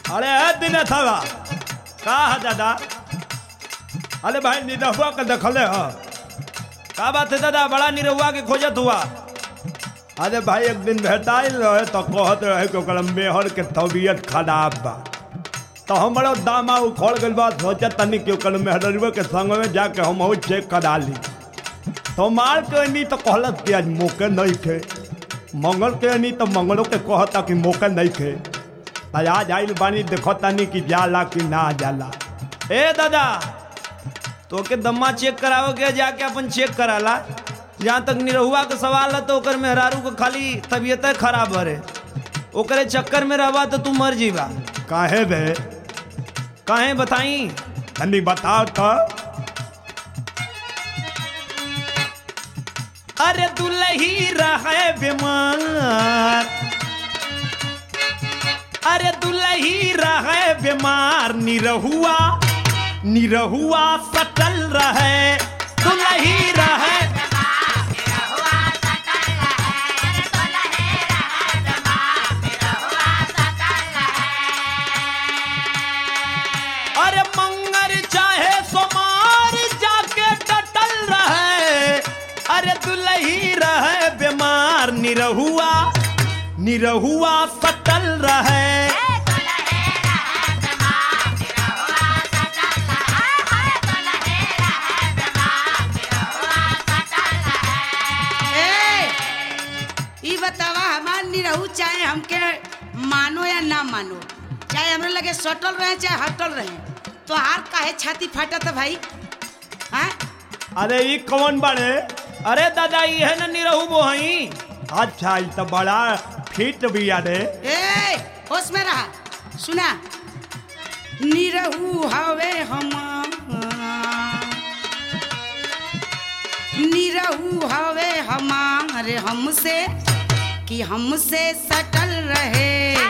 अरे दिन था का है दादा? अरे भाई निरहुआ का देखले हो का बात है दादा? बड़ा निरहुआ के खोजत हुआ। अरे भाई एक दिन भेटाइल रहे तो कहत रहे कि ओकर मेहर के तबीयत खराब बा, तो हमारा दामा उखड़ गल बा। सोचा तनी कि ओकर मेहररुआ के संग में जाके हम चेक करा ली। तो मार के नहीं तो कहलत कि आज मौके नहीं थे, मंगल के नहीं तो मंगलों के कहता कि मौके नहीं थे। आज आइल बानी देखो तनी कि जाला कि ना जाला। ए दादा तो के दम्मा चेक कराओ के जाके अपन चेक कराला। जहाँ तक निरहुआ का सवाल है तो ओकर मेहरारू को खाली तबीयत खराब है, ओकरे चक्कर में रहबा तो तू मर जीवा। काहे बे? काहे बताई तनी बताओ तो। अरे दुलही रहे बीमार, अरे दुलही रहे बीमार, निरहुआ निरहुआ सटल रहे। दुलही रहे अरे मंगर चाहे सोमार जाके टटल रहे। अरे दुलही रहे बीमार, निरहुआ निरहुआ सटल रहे। बतावा हमार निरहू चाहे हमके मानो या ना मानो, चाहे हमरे लगे सटल रहे चाहे हटल रहे, तो हार काहे छाती फाटत भाई? हाँ? अरे ये कौन बड़े? अरे दादा ये है ना निरहू बोहई। अच्छा ये तो बड़ा फिट भी यारे। ए होश में रहा, सुना। निरहू हवे हमार, निरहू हवे हमारे हमसे कि हमसे सटल रहे।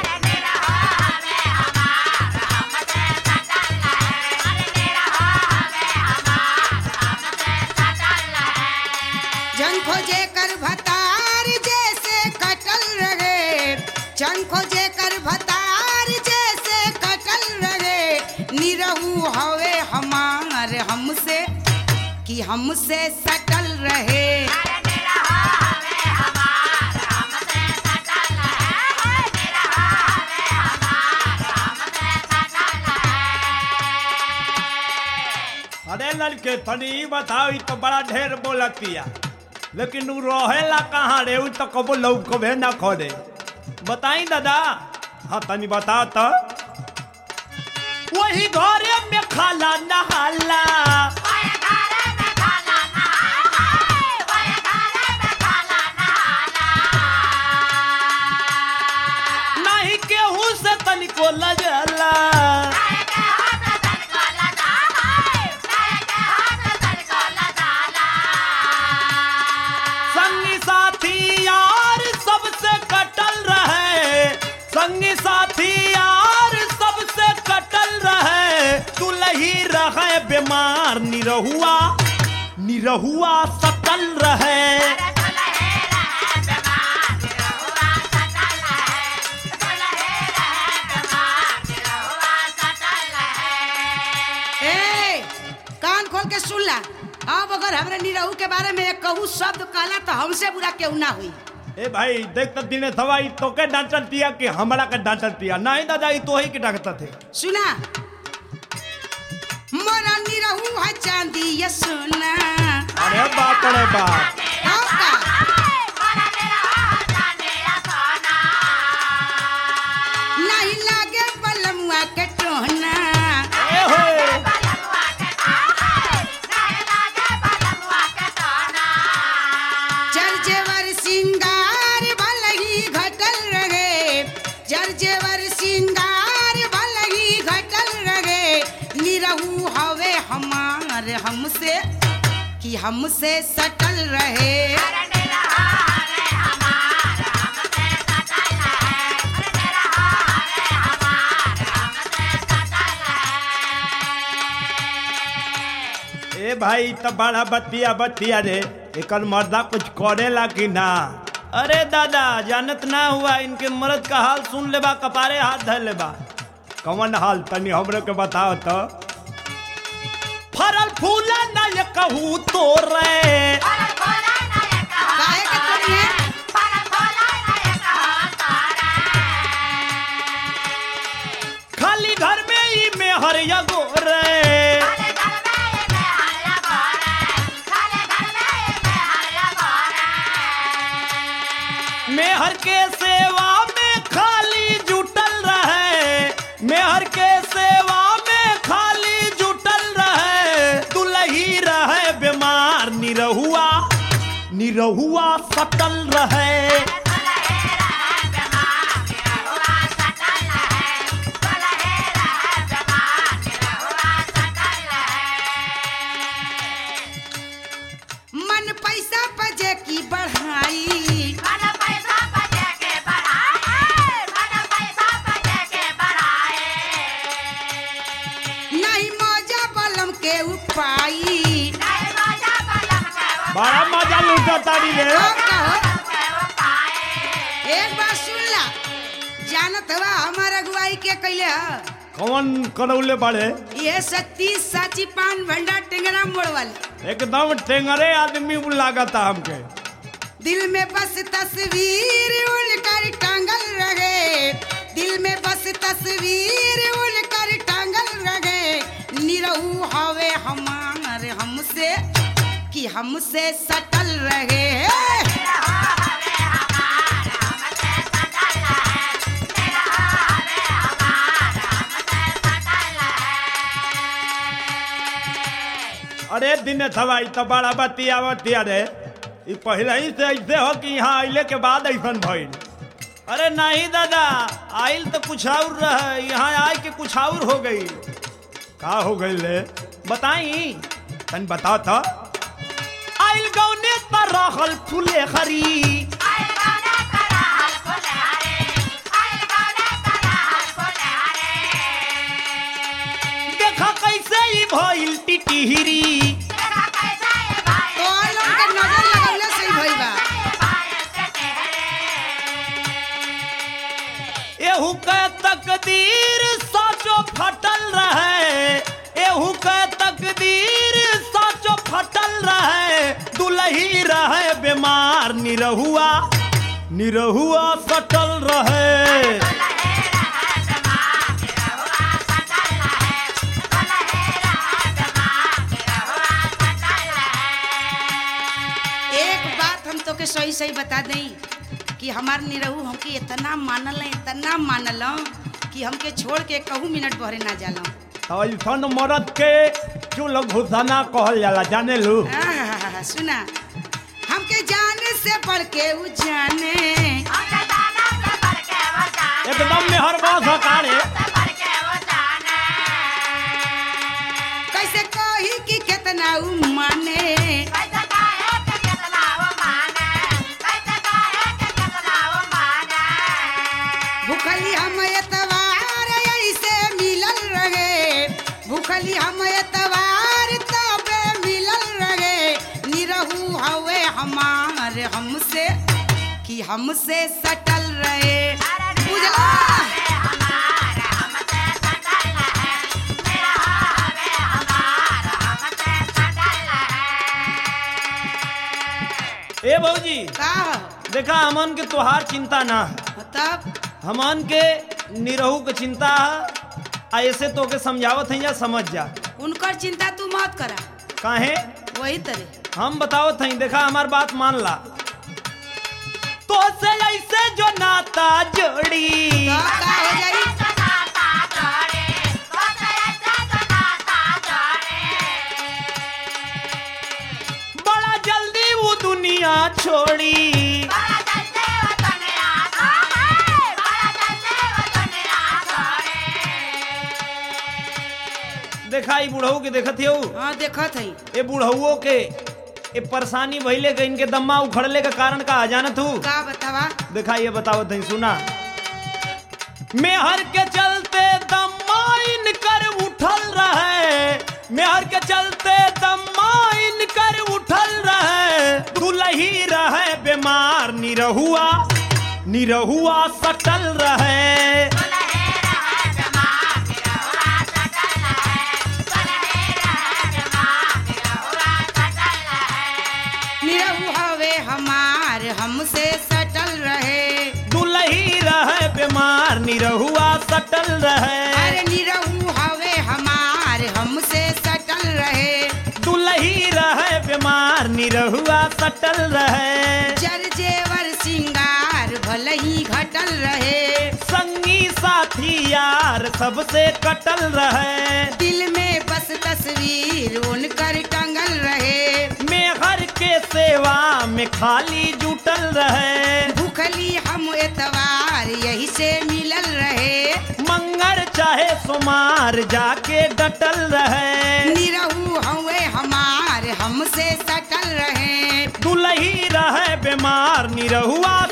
जन खोजे कर भतार जैसे कटल रहे, जन खोजे कर भतार जैसे कटल रहे। निरहू हवे हमारे हमसे कि हमसे सटल रहे। अरे लड़के तनी बताओ तो बड़ा ढेर बोलतिया, लेकिन उ रहेला कहाँ रे? उ तो कबो लौकबे ना करे। बताई दादा। हाँ तनी बता तो। वही घरे में खाला नहाला, नहीं केहू से तनिको लजला। संगी साथी यार सबसे कटल रहे, संगी साथी यार सबसे कटल रहे। दुलही रहे बीमार, निरहुआ निरहुआ सटल रहे। कान खोल के सुन ला। अब अगर हमरे निरहू के बारे में एक कहू शब्द कहला तो हमसे बुरा केहू ना हुई। ए भाई देख तो दिने सवाई तो के डांटल दिया कि हमरा के डांटल दिया? नहीं दादा ये तो ही के डांटता थे। सुना मोरा निरहू है चांदी ये सुना। अरे बाप रे बाप। नहीं लागे बलमुआ के टोहना। जरजेवर सिंगार भलही घटल रहे, जरजेवर सिंगार भलही घटल रहे। निरहू हवे हमार हमसे कि हमसे सटल रहे। ए भाई तो बड़ा बतिया बतिया रे, एकर मर्दा कुछ करेला कि ना? अरे दादा जानत ना हुआ, इनके मर्द का हाल सुन लेबा, कपारे हाथ धर लेबा। कौन हाल तनी हमरे के बताओ तो। फरल फूला न ये कहूँ तो रे काहे के तोरी है खाली घर में ही में हर यगो रे मेहर के सेवा में खाली जुटल रहे मेहर के सेवा में खाली जुटल रहे दुलही रहे बीमार निरहुआ निरहुआ सटल रहे मन पैसा बजे की बढ़ाई नहीं मौजा बलम के उपाई बड़ा मजा लूटा तारी रे अब कहो एक बात सुन ला जानत हवा हमारा अगुवाई के कैले ह कौन करौले बड़े ये सत्ती साची पान भंडार टेंगरा मोड़ वाले एकदम टेंगरे आदमी लागता हमके दिल में बस तस्वीर उनकर टांगल रहे दिल में बस तस्वीर उनकर टांगल रहे निरहु हवे हमार हमसे कि हमसे सटल रहे अरे दिन थवाई तो बड़ा बतिया रे ई पहले ही से ऐसे हो कि यहाँ आइले के बाद ऐसन भइल अरे नहीं दादा आइल तो कुछ और रहे यहाँ आए के कुछ और हो गई का हो गई ले बताई तन बता था आइल गौने पर रहल फूले खरी देखा कैसे ही भइल टिटिहरी तो लोग के नजर लगौले सही भइल बा एहू के तकदीर साचो फटल रहे एहू के तकदीर साचो फटल रहे दुलही रहे बीमार निरहुआ निरहुआ सटल रहे एक बात हम तो के सही सही बता दें कि हमार निरहु हमके इतना मानल कि हमके छोड़ के कहूँ मिनट भरे ना जाला तो ऐसन मरद के चूल घुसाना कहल जाला जाने लू सुना हमके जाने से बढ़ के उ जाने एकदम मेहरबान सकारे कैसे कही कि कितना उ माने भूखली हम एतवार ऐसे मिलल रहे भूखली हम एतवार तबे मिलल रहे निरहु हवे हमार हमसे कि हमसे सटल रहे बुझला ए भौजी का देखा हमन के तोहार चिंता ना है तब हमन के निरहू के चिंता है ऐसे तो के समझावत है या समझ जा उनकर चिंता तू मत करा काहे वही तरह हम बतावत हैं देखा हमार बात मान ला तो से ऐसे जो नाता जोड़ी तो का हो जाई बड़ा जल्दी वो दुनिया छोड़ी देखा ई बुढ़ऊ के देखत हो हाँ देखत है ए बुढ़ऊ के ए परेशानी भइले के इनके दम्मा उखड़ले का कारण का जानत हूँ का बतावा देखा ये बतावत है सुना मेहर के चलते दम्मा इनकर उठल रहे मेहर के चलते दम्मा इनकर उठल रहे दुलही रहे बीमार निरहुआ निरहुआ सटल रहे सटल रहे। अरे निरहू हवे हमार हमसे सटल रहे। दुलही रहे बीमार निरहुआ सटल रहे। जर जेवर सिंगार भले ही घटल रहे। संगी साथी यार सबसे कटल रहे। दिल में बस तस्वीर उनकर टंगल रहे। मेहर के सेवा में खाली जुटल रहे। भूखली हम एतवार यही से मिलल रहे। मंगर चाहे सोमार जाके डटल रहे। निरहू हवे हमार हमसे सटल रहे। दुलही रहे बीमार निरहुआ